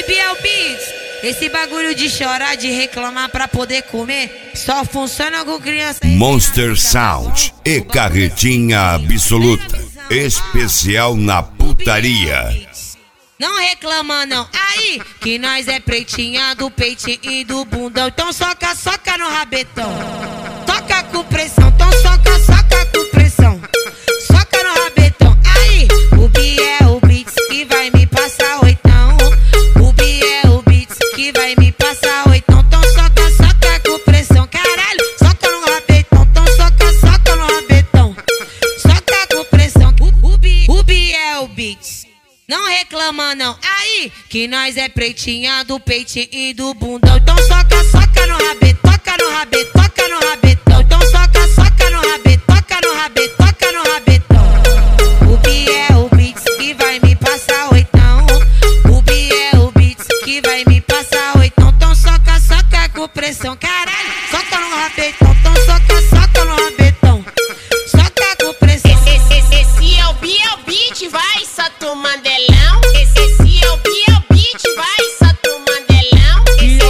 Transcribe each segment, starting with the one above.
Aí, Biel Beats, esse bagulho de chorar, de reclamar pra poder comer, só funciona com criança. Monster Sound e carretinha absoluta, especial na putaria. Não reclama não, aí que nós é pretinha do peitinho e do bundão. Então soca, soca no rabetão. Toca com pressão, então soca, soca com pressão. Soca no rabetão, aí o Biel Beats que vai me passar oitão. O Biel Beats que vai me passar oitão. Então soca, soca com pressão, caralho. Soca no rabetão, então soca, soca no rabetão. Soca com pressão, o Biel Beats. Não reclama não, aí que nós é pretinha do peitinho e do bundão. Então soca, soca no rabetão, toca no rabetão, toca no rabetão. Então soca, soca no rabetão, toca no rabetão, toca no rabetão. O Biel Beats que vai me passar oitão. O Biel Beats que vai me passar oitão. Então soca, soca com pressão, caralho. Soca no rabetão, então soca, soca no rabetão. Soca com pressão. Esse é o Biel Beats, vai, Sato Mandelão. Esse é o Biel Beats, vai, Sato Mandelão.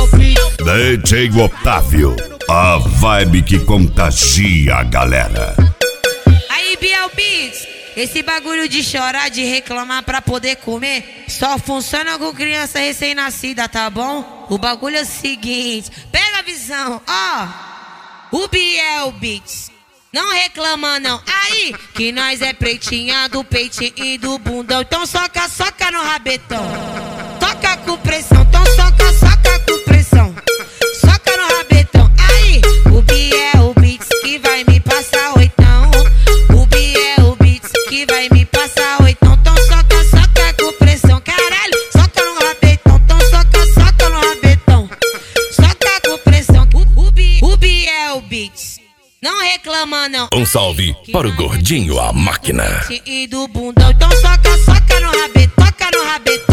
DJ Otávio, a vibe que contagia a galera. Aí, Biel Beats, esse bagulho de chorar, de reclamar pra poder comer, só funciona com criança recém-nascida, tá bom? O bagulho é o seguinte, pega a visão, ó. O Biel Beats, não reclama não, aí que nós é pretinha do peitinho e do bundão. Então soca, soca no rabetão. Toca com pressão, então soca, soca com pressão. Soca no rabetão, aí o Biel Beats que vai me passar oitão. O Biel Beats que vai me passar oitão. Então soca, soca com pressão, caralho. Soca no rabetão, então soca, soca no rabetão. Soca com pressão, o Biel Beats. Não reclama não. Um salve para o gordinho, a máquina. E do bundão, então soca, soca no rabetão, toca no rabetão.